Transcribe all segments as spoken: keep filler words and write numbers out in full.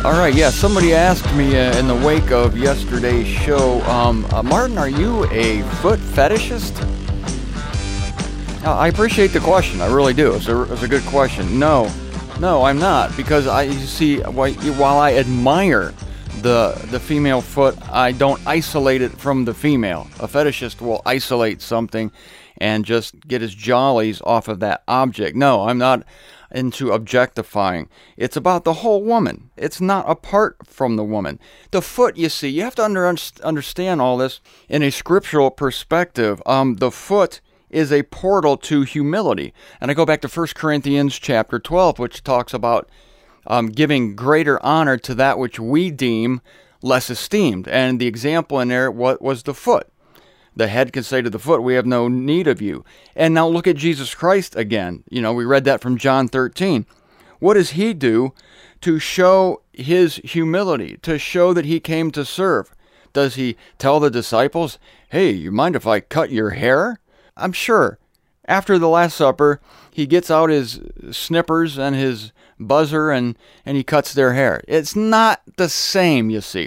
All right, yeah, somebody asked me uh, in the wake of yesterday's show, um, uh, Martin, are you a foot fetishist? Uh, I appreciate the question, I really do. It's a, it's a good question. No, no, I'm not, because I, you see, while I admire the the female foot, I don't isolate it from the female. A fetishist will isolate something and just get his jollies off of that object. No, I'm not into objectifying. It's about the whole woman. It's not apart from the woman. The foot, you see, you have to under, understand all this in a scriptural perspective. Um, the foot is a portal to humility. And I go back to First Corinthians chapter twelve, which talks about um, giving greater honor to that which we deem less esteemed. And the example in there what was the foot. The head can say to the foot, we have no need of you. And now look at Jesus Christ again. You know, we read that from John thirteen. What does he do to show his humility, to show that he came to serve? Does he tell the disciples, hey, you mind if I cut your hair? I'm sure after the Last Supper, he gets out his snippers and his buzzer and, and he cuts their hair. It's not the same, you see.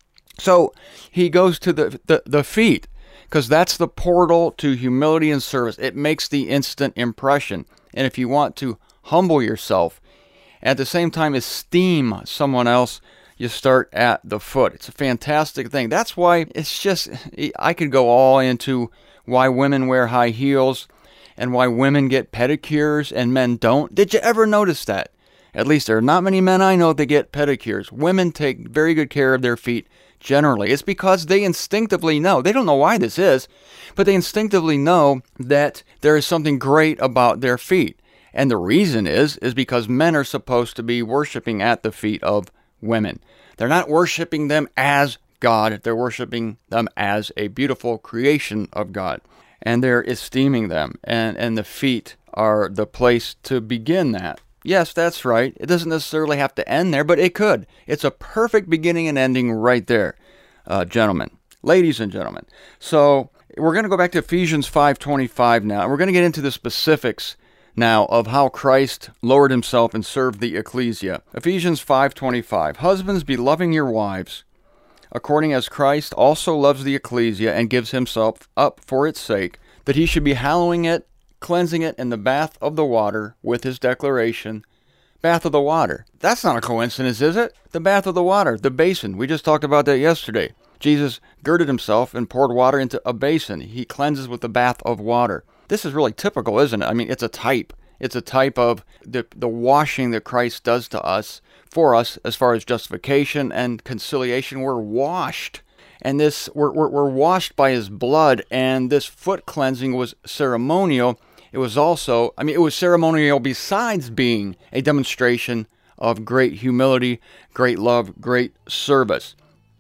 So he goes to the, the, the feet, because that's the portal to humility and service. It makes the instant impression. And if you want to humble yourself, at the same time esteem someone else, you start at the foot. It's a fantastic thing. That's why it's just, I could go all into why women wear high heels and why women get pedicures and men don't. Did you ever notice that? At least there are not many men I know that get pedicures. Women take very good care of their feet generally. It's because they instinctively know. They don't know why this is, but they instinctively know that there is something great about their feet. And the reason is, is because men are supposed to be worshiping at the feet of women. They're not worshiping them as God. They're worshiping them as a beautiful creation of God. And they're esteeming them. And, and the feet are the place to begin that. Yes, that's right. It doesn't necessarily have to end there, but it could. It's a perfect beginning and ending right there, uh, gentlemen, ladies and gentlemen. So we're going to go back to Ephesians five twenty-five now, and we're going to get into the specifics now of how Christ lowered himself and served the ecclesia. Ephesians five twenty-five, husbands, be loving your wives, according as Christ also loves the ecclesia and gives himself up for its sake, that he should be hallowing it, cleansing it in the bath of the water with his declaration. Bath of the water. That's not a coincidence, is it? The bath of the water, the basin. We just talked about that yesterday. Jesus girded himself and poured water into a basin. He cleanses with the bath of water. This is really typical, isn't it? I mean, it's a type. It's a type of the, the washing that Christ does to us, for us, as far as justification and conciliation. We're washed. And this, we're, we're, we're washed by his blood, and this foot cleansing was ceremonial. It was also, I mean, it was ceremonial besides being a demonstration of great humility, great love, great service.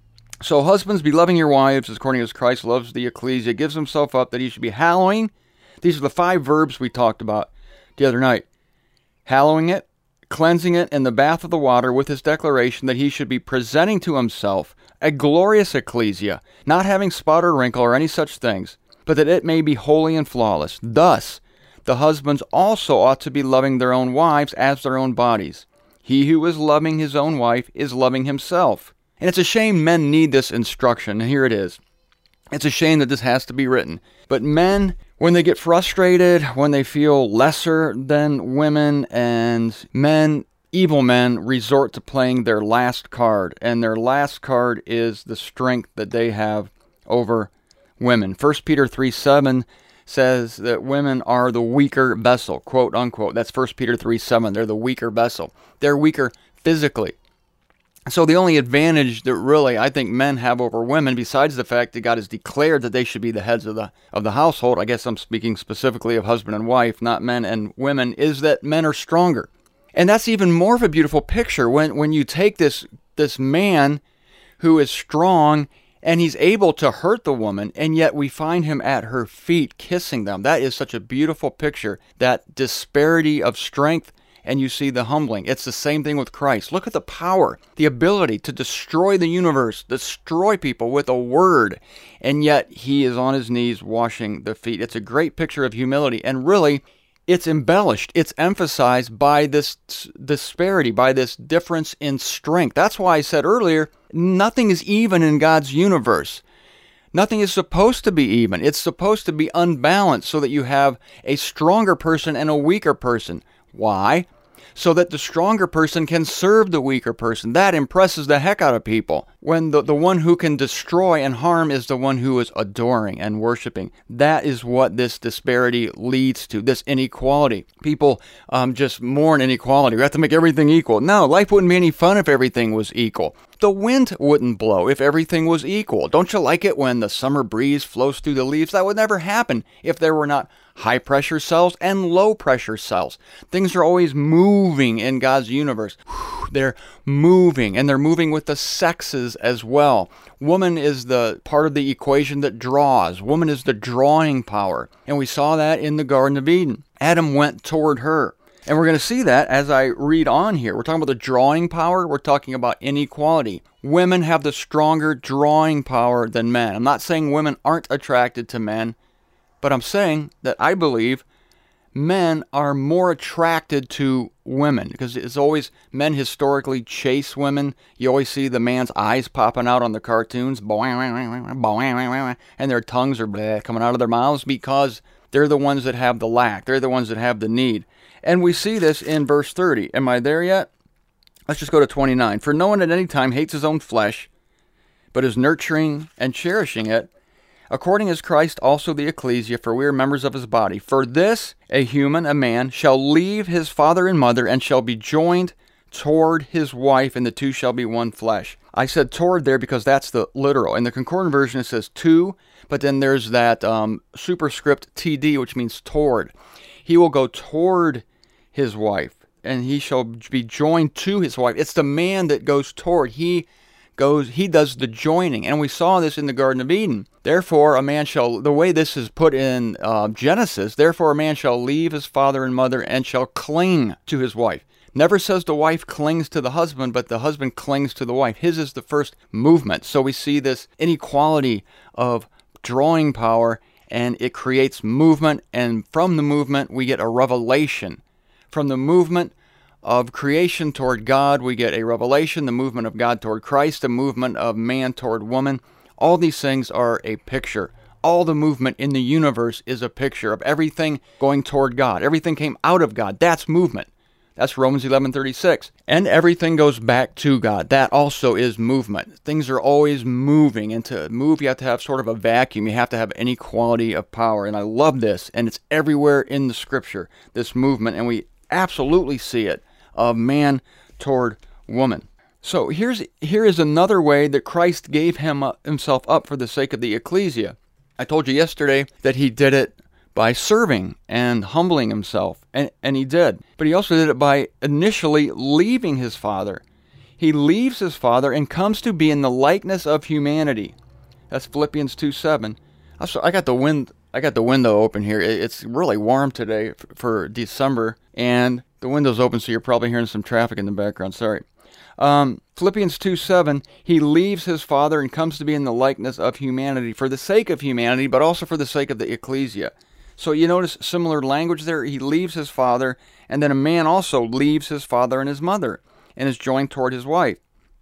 So husbands, be loving your wives, according as Christ loves the ecclesia, gives himself up that he should be hallowing. These are the five verbs we talked about the other night. Hallowing it, cleansing it in the bath of the water with his declaration that he should be presenting to himself a glorious ecclesia, not having spot or wrinkle or any such things, but that it may be holy and flawless. Thus, the husbands also ought to be loving their own wives as their own bodies. He who is loving his own wife is loving himself. And it's a shame men need this instruction, and here it is. It's a shame that this has to be written. But men, when they get frustrated, when they feel lesser than women, and men, evil men, resort to playing their last card. And their last card is the strength that they have over women. First Peter three seven says that women are the weaker vessel, quote unquote. That's First Peter three seven. They're the weaker vessel. They're weaker physically. So the only advantage that really I think men have over women, besides the fact that God has declared that they should be the heads of the of the household, I guess I'm speaking specifically of husband and wife, not men and women, is that men are stronger. And that's even more of a beautiful picture when, when you take this this man who is strong and he's able to hurt the woman, and yet we find him at her feet kissing them. That is such a beautiful picture, that disparity of strength, and you see the humbling. It's the same thing with Christ. Look at the power, the ability to destroy the universe, destroy people with a word, and yet he is on his knees washing the feet. It's a great picture of humility, and really, it's embellished, it's emphasized by this disparity, by this difference in strength. That's why I said earlier, nothing is even in God's universe. Nothing is supposed to be even. It's supposed to be unbalanced so that you have a stronger person and a weaker person. Why? So that the stronger person can serve the weaker person. That impresses the heck out of people. When the, the one who can destroy and harm is the one who is adoring and worshiping. That is what this disparity leads to, this inequality. People um, just mourn inequality. We have to make everything equal. No, life wouldn't be any fun if everything was equal. The wind wouldn't blow if everything was equal. Don't you like it when the summer breeze flows through the leaves? That would never happen if there were not high pressure cells and low pressure cells. Things are always moving in God's universe. They're moving, and they're moving with the sexes as well. Woman is the part of the equation that draws. Woman is the drawing power. And we saw that in the Garden of Eden. Adam went toward her. And we're going to see that as I read on here. We're talking about the drawing power. We're talking about inequality. Women have the stronger drawing power than men. I'm not saying women aren't attracted to men, but I'm saying that I believe men are more attracted to women because it's always men historically chase women. You always see the man's eyes popping out on the cartoons, and their tongues are coming out of their mouths because they're the ones that have the lack. They're the ones that have the need. And we see this in verse thirty. Am I there yet? Let's just go to twenty-nine. For no one at any time hates his own flesh, but is nurturing and cherishing it, according as Christ also the ecclesia, for we are members of his body. For this, a human, a man, shall leave his father and mother, and shall be joined toward his wife, and the two shall be one flesh. I said toward there because that's the literal. In the Concordant version, it says to, but then there's that um, superscript T D, which means toward. He will go toward his wife, and he shall be joined to his wife. It's the man that goes toward. He goes, he does the joining. And we saw this in the Garden of Eden. Therefore, a man shall, the way this is put in uh, Genesis, therefore a man shall leave his father and mother and shall cling to his wife. Never says the wife clings to the husband, but the husband clings to the wife. His is the first movement. So we see this inequality of drawing power, and it creates movement. And from the movement, we get a revelation. From the movement of creation toward God, we get a revelation, the movement of God toward Christ, the movement of man toward woman. All these things are a picture. All the movement in the universe is a picture of everything going toward God. Everything came out of God. That's movement. That's Romans eleven thirty-six. And everything goes back to God. That also is movement. Things are always moving. And to move, you have to have sort of a vacuum. You have to have inequality of power. And I love this. And it's everywhere in the Scripture, this movement. And we absolutely see it, of man toward woman. So here's here is another way that Christ gave him uh, himself up for the sake of the ecclesia. I told you yesterday that he did it by serving and humbling himself, and, and he did. But he also did it by initially leaving his father. He leaves his father and comes to be in the likeness of humanity. That's Philippians two seven. I got the wind. I got the window open here. It's really warm today for December, and the window's open, so you're probably hearing some traffic in the background. Sorry. Um, Philippians two seven, he leaves his father and comes to be in the likeness of humanity for the sake of humanity, but also for the sake of the ecclesia. So you notice similar language there. He leaves his father, and then a man also leaves his father and his mother and is joined toward his wife.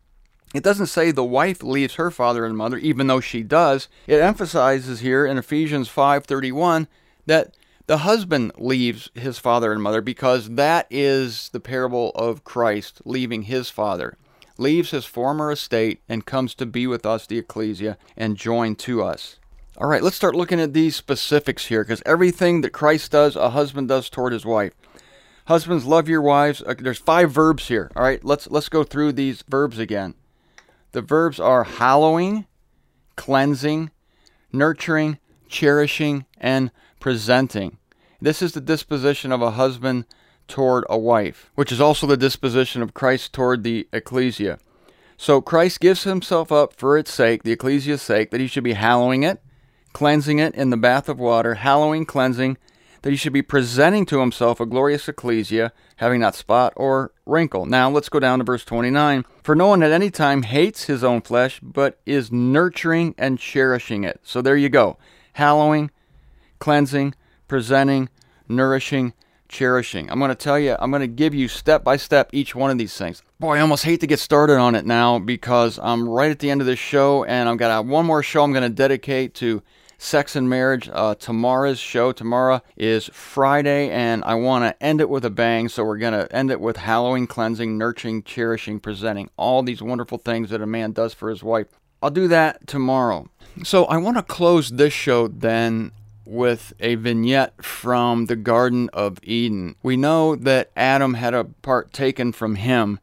It doesn't say the wife leaves her father and mother, even though she does. It emphasizes here in Ephesians five thirty-one that the husband leaves his father and mother, because that is the parable of Christ leaving his father. Leaves his former estate and comes to be with us, the ecclesia, and joined to us. All right, let's start looking at these specifics here, because everything that Christ does, a husband does toward his wife. Husbands, love your wives. There's five verbs here. All right, let's let's go through these verbs again. The verbs are hallowing, cleansing, nurturing, cherishing, and presenting. This is the disposition of a husband toward a wife, which is also the disposition of Christ toward the ecclesia. So Christ gives himself up for its sake, the ecclesia's sake, that he should be hallowing it, cleansing it in the bath of water, hallowing, cleansing, that he should be presenting to himself a glorious ecclesia, having not spot or wrinkle. Now let's go down to verse twenty-nine. For no one at any time hates his own flesh, but is nurturing and cherishing it. So there you go. Hallowing, cleansing, presenting, nourishing, cherishing. I'm going to tell you, I'm going to give you step by step each one of these things. Boy, I almost hate to get started on it now because I'm right at the end of this show, and I've got one more show I'm going to dedicate to sex and marriage. Uh, tomorrow's show, tomorrow is Friday, and I want to end it with a bang, so we're going to end it with hallowing, cleansing, nurturing, cherishing, presenting, all these wonderful things that a man does for his wife. I'll do that tomorrow. So I want to close this show then with a vignette from the Garden of Eden. We know that Adam had a part taken from him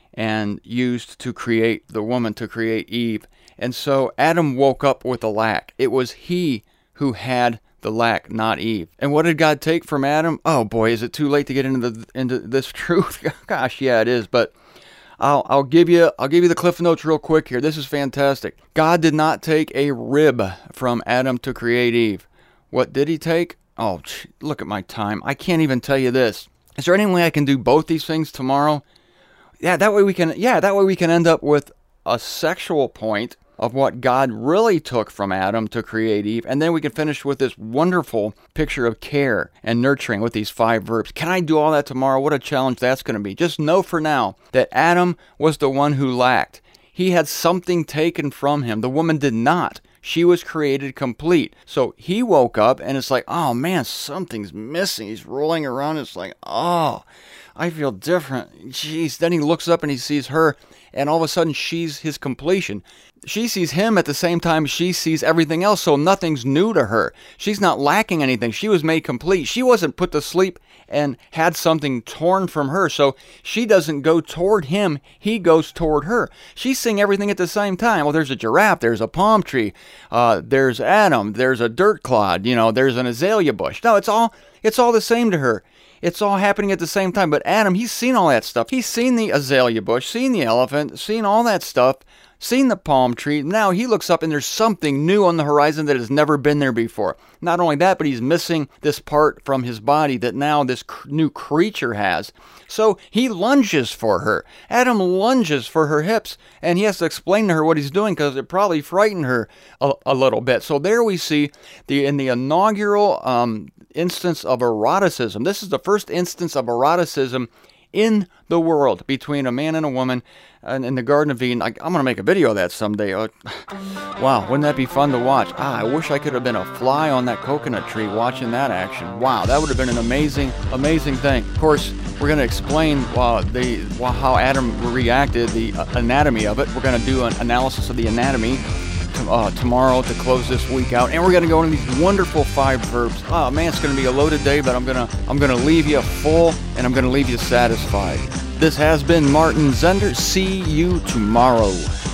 and used to create the woman, to create Eve. And so Adam woke up with a lack. It was he who had the lack, not Eve. And what did God take from Adam? Oh boy, is it too late to get into the into this truth? Gosh, yeah, it is. But I'll I'll give you I'll give you the Cliff Notes real quick here. This is fantastic. God did not take a rib from Adam to create Eve. What did he take? Oh, look at my time. I can't even tell you this. Is there any way I can do both these things tomorrow? Yeah, that way we can. Yeah, that way we can end up with a sexual point of what God really took from Adam to create Eve, and then we can finish with this wonderful picture of care and nurturing with these five verbs. Can I do all that tomorrow? What a challenge that's going to be. Just know for now that Adam was the one who lacked. He had something taken from him. The woman did not. She was created complete. So he woke up and it's like, oh man, something's missing. He's rolling around. It's like, oh, I feel different. Jeez. Then he looks up and he sees her, and all of a sudden she's his completion. She sees him at the same time she sees everything else, so nothing's new to her. She's not lacking anything. She was made complete. She wasn't put to sleep and had something torn from her, so she doesn't go toward him. He goes toward her. She's seeing everything at the same time. Well, there's a giraffe. There's a palm tree. Uh, there's Adam. There's a dirt clod. You know, there's an azalea bush. No, it's all it's all the same to her. It's all happening at the same time. But Adam, he's seen all that stuff. He's seen the azalea bush, seen the elephant, seen all that stuff, seen the palm tree. Now he looks up and there's something new on the horizon that has never been there before. Not only that, but he's missing this part from his body that now this cr- new creature has. So he lunges for her. Adam lunges for her hips, and he has to explain to her what he's doing because it probably frightened her a, a little bit. So there we see the in the inaugural um, instance of eroticism. This is the first instance of eroticism in the world between a man and a woman and in the Garden of Eden. I, I'm going to make a video of that someday. Uh, wow, wouldn't that be fun to watch? Ah, I wish I could have been a fly on that coconut tree watching that action. Wow, that would have been an amazing, amazing thing. Of course, we're going to explain uh, the well, how Adam reacted, the uh, anatomy of it. We're going to do an analysis of the anatomy Uh, tomorrow to close this week out, and we're going to go into these wonderful five verbs. Oh man, it's going to be a loaded day, but I'm gonna I'm gonna leave you full, and I'm going to leave you satisfied. This has been Martin Zender. See you tomorrow.